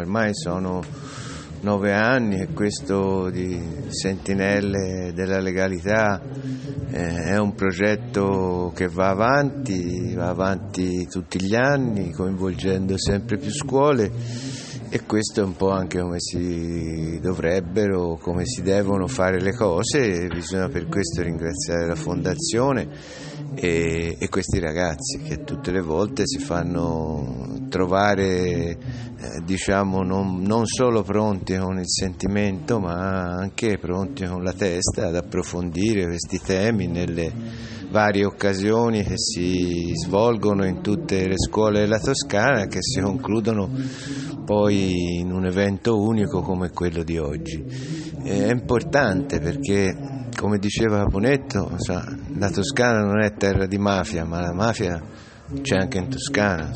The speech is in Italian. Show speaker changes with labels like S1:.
S1: ormai sono 9 anni e questo di Sentinelle della Legalità è un progetto che va avanti tutti gli anni, coinvolgendo sempre più scuole, e questo è un po' anche come si dovrebbero, come si devono fare le cose. Bisogna per questo ringraziare la Fondazione e questi ragazzi che tutte le volte si fanno trovare non solo pronti con il sentimento, ma anche pronti con la testa ad approfondire questi temi nelle varie occasioni che si svolgono in tutte le scuole della Toscana, che si concludono poi in un evento unico come quello di oggi. È importante perché, come diceva Caponetto, la Toscana non è terra di mafia, ma la mafia c'è anche in Toscana.